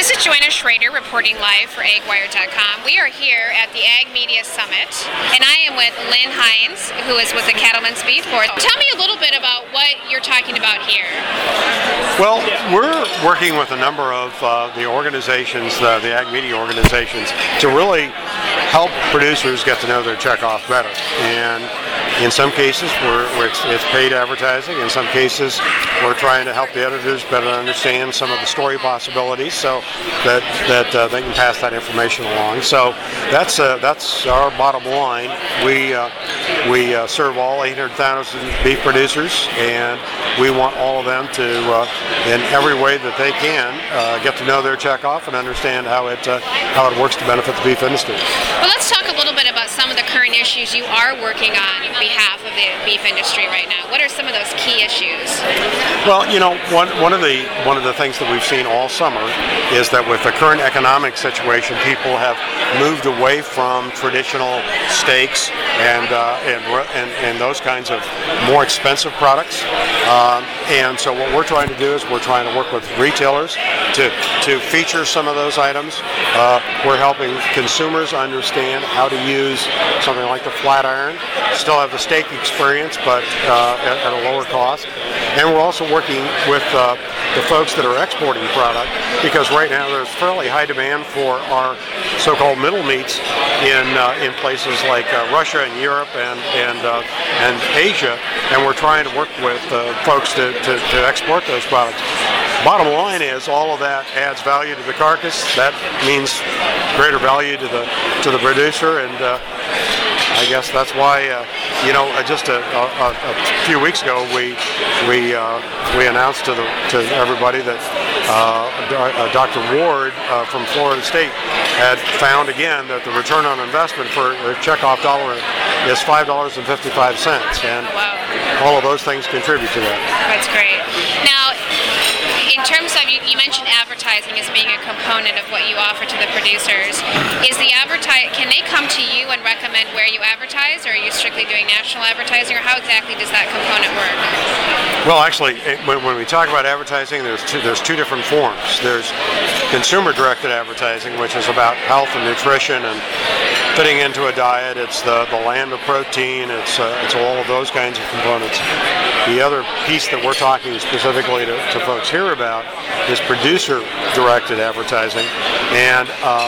This is Joanna Schrader reporting live for AgWire.com. We are here at the Ag Media Summit, and I am with Lynn Hines, who is with the Cattlemen's Beef Board. Tell me a little bit about what you're talking about here. Well, we're working with a number of the organizations, the Ag Media organizations, to really help producers get to know their checkoff better. And in some cases, it's paid advertising. In some cases, we're trying to help the editors better understand some of the story possibilities, so that they can pass that information along. So that's our bottom line. We serve all 800,000 beef producers, and we want all of them to, in every way that they can, get to know their checkoff and understand how it works to benefit the beef industry. Well, let's talk a little bit about some of the current issues you are working on behalf of the beef industry right now. What are some of those key issues? Well, you know, one of the things that we've seen all summer is that with the current economic situation, people have moved away from traditional steaks and those kinds of more expensive products. And so what we're trying to do is we're trying to work with retailers to feature some of those items. We're helping consumers understand how to use something like the flat iron, still have the steak experience, but at a lower cost. And we're also working with the folks that are exporting product, because right now there's fairly high demand for our so-called middle meats in places like Russia and Europe and Asia, and we're trying to work with folks to export those products. Bottom line is all of that adds value to the carcass. That means greater value to the producer, and I guess that's why just a few weeks ago we announced to everybody that Dr. Ward from Florida State had found again that the return on investment for a checkoff dollar is $5.55, and all of those things contribute to that. That's great. Now, in terms of, you mentioned advertising as being a component of what you offer to the producers. Can they come to you and recommend where you advertise, or are you strictly doing national advertising, or how exactly does that component work? Well, actually, when we talk about advertising, there's two different forms. There's consumer-directed advertising, which is about health and nutrition and fitting into a diet. It's the land of protein. It's all of those kinds of components. The other piece that we're talking specifically to folks here about is producer-directed advertising, and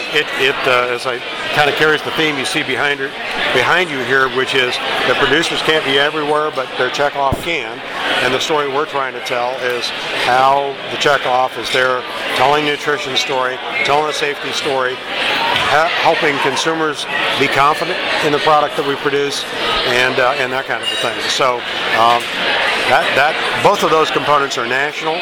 as I kind of carries the theme you see behind you here, which is that producers can't be everywhere, but their checkoff can. And the story we're trying to tell is how the checkoff is there, telling nutrition story, telling a safety story, helping consumers be confident in the product that we produce, and that kind of a thing. So both of those components are national.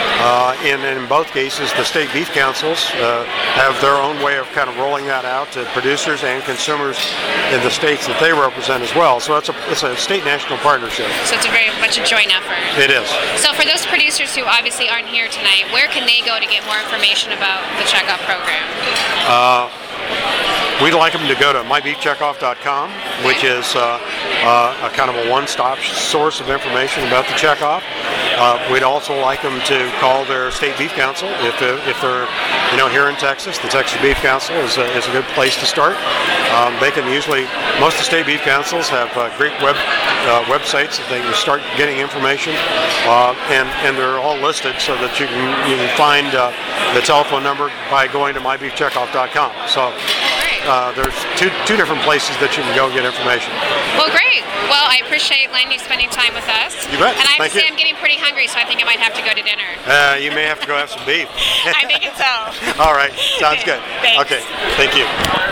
In both cases, the state beef councils have their own way of kind of rolling that out to producers and consumers in the states that they represent as well. So it's a state-national partnership. So it's very much a joint effort. It is. So for those producers who obviously aren't here tonight, where can they go to get more information about the checkoff program? We'd like them to go to mybeefcheckoff.com, which is a kind of a one-stop source of information about the checkoff. We'd also like them to call their state beef council if they're here in Texas. The Texas Beef Council is a good place to start. They can usually, most of the state beef councils have great websites that they can start getting information, and they're all listed so that you can find the telephone number by going to mybeefcheckoff.com. So there's two different places that you can go get information. Well, great. Well, I appreciate, Len, you spending time with us. You bet. And I have to say, I'm getting pretty hungry, so I think I might have to go to dinner. You may have to go have some beef. I think so. All right. Sounds good. Thanks. Okay. Thank you.